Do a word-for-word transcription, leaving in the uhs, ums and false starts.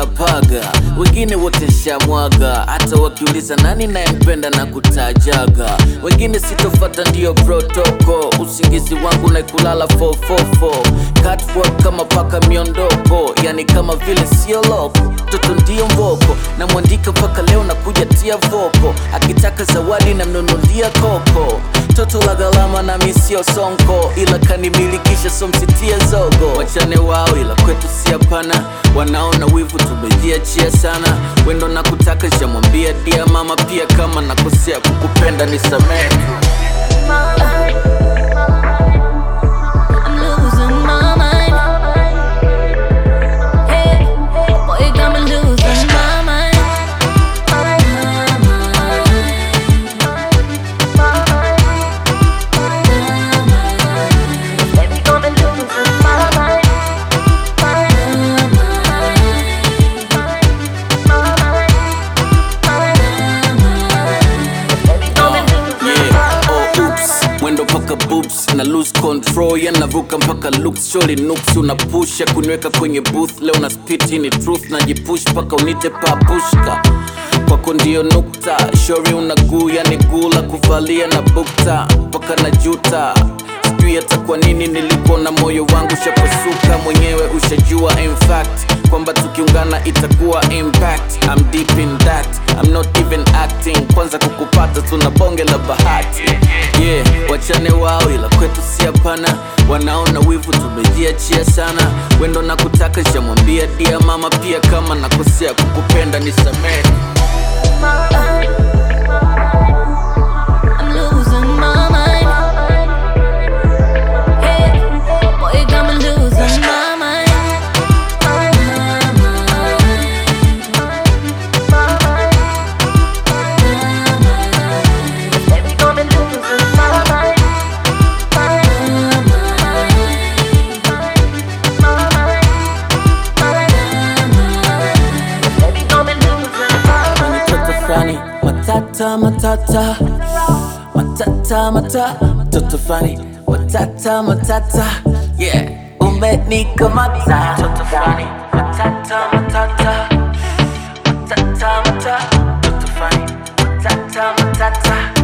nishapaga, wengine wote nshamwaga. Hata wakiuliza nani nayempenda na kutajaga, wengine sitofata ndio protoko. Usingizi wangu na kulala four four four, catwalk kama paka miondoko, yani kama vile sio loko. Toto ndio mboko, na mwandika paka leo na kuja tia voko. Akitaka zawadi na mnunulia koko, toto la galama na misio sonko, ila kanimilikisha so msitia zogo. Wachane wao ila kwetu si hapana, wanaona wivu tumejiachia sana. Wendo na kutaka shamwambia dia mama pia, kama nakosea kukupenda nisamehe. Boobs na lose control, yanavuka mpaka looks. Surely nooks unapusha kuniweka kwenye booth. Leo na spit ni truth, najipush paka unite papushka. Kwako ndio nukta, shori unaguu yani gula kuvalia na bukta paka na juta. Sijui hata kwa nini nilipona moyo wangu shapasuka. Mwenyewe ushajua in fact kwamba tukiungana itakuwa impact. I'm deep in that, I'm not even acting. Kwanza kukupata tuna bonge la bahati. Yeah, wachane wao ila kwetu si hapana, wanaona wivu tumejiachia sana. Wendo na kutaka shamwambia dia mama pia, kama nakosea kukupenda nisamehe. Matata, matata, matata, matata, toto fani, matata, matata, yeah, umenikamata. Toto fani, matata, matata, matata, matata, toto fani, matata, matata.